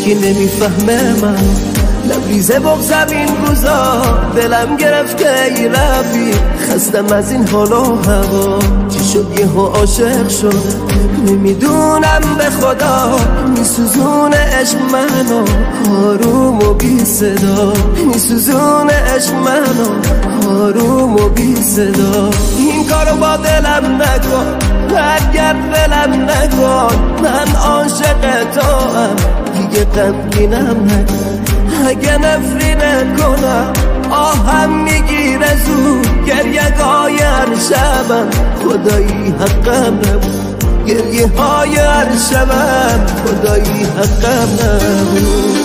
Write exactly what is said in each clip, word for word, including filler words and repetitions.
هیچکی نمیفهمه من لبریزه بغزم این روزا دلم گرفته ای رفیق خستم از این حال و هوا چی شد یهو عاشق شد نمیدونم به خدا میسوزونه عشق منو آروم و بی صدا میسوزونه عشق منو آروم و بی صدا این کارو با دلم نکن برگرد ولم نکن من عاشق تو ام دیگه غمگینم نکن اگه نفری نکنم آهم میگیره زود گریه های هر شبم خدایی حقم نبود گریه های هر شبم خدایی حقم نبود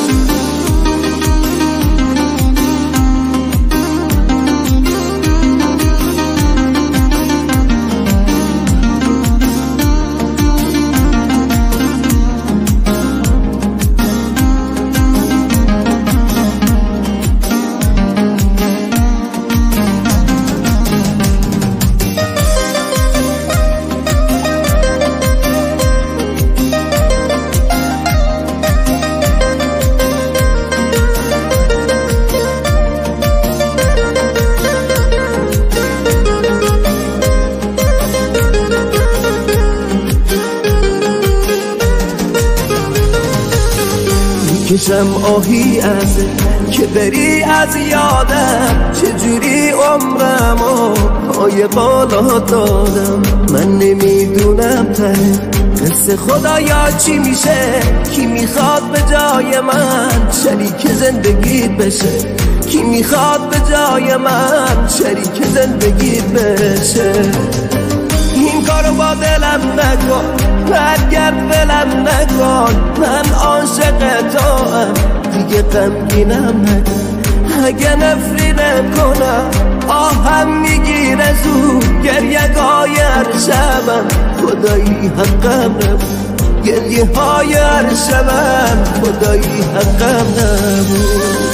کشم آهی ازه که بری از یادم چجوری عمرمو پای بالا دادم من نمیدونم ته قصه خدایا چی میشه کی میخواد به جای من شریک زندگیت بشه کی میخواد به جای من شریک زندگیت بشه این کارو با دلم نکن برگرد ولم نکن من عاشق تو ام دیگه غمگینم نکن اگه نفری نکنم آهم میگیره زود گریه های هر شبم خدایی حقم نبود گریه های هر شبم خدایی حقم نبود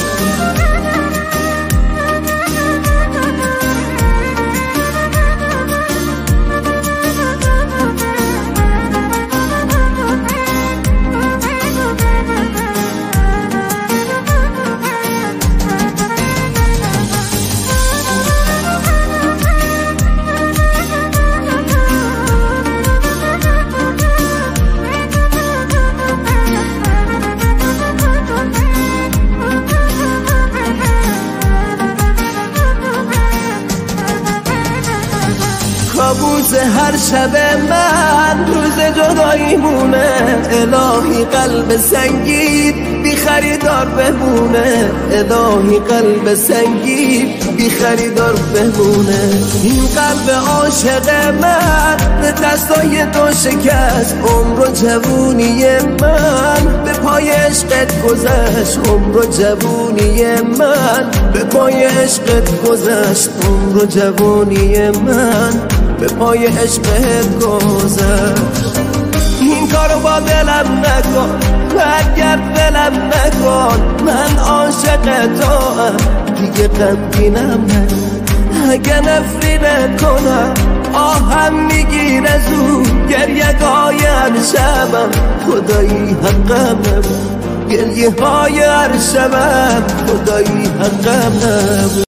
کابوس هر شب من روز جدایی مونه الهی قلب سنگین بی خریدار بمونه الهی قلب سنگین بی خریدار بمونه این قلب عاشق من به دستای تو شکست عمر و جوونی من به پای عشقت گذشت عمر و جوونی من به پای عشقت گذشت عمر و جوونی من به پای عشقت گذشت این کارو با دلم نکن برگرد ولم نکن من عاشق تو ام دیگه غمگینم نکن اگه نفری نکنم آهم میگیره زود گریه های هر شبم خدایی حقم نبود گریه های هر شبم خدایی حقم نبود